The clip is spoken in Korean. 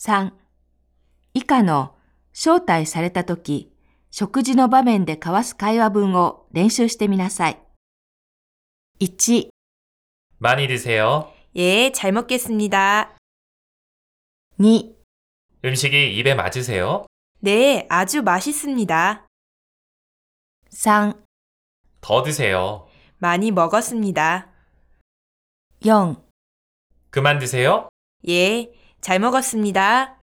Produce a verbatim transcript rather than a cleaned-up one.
さん、以下の招待されたとき、食事の場面で交わす会話文を練習してみなさい。いち、 많이 드세요. 예, 잘 먹겠습니다. 이, 음식이 입에 맞으세요? 네, 아주 맛있습니다. 삼, 더 드세요. 많이 먹었습니다. 사, 그만 드세요? 예, 잘 먹었습니다.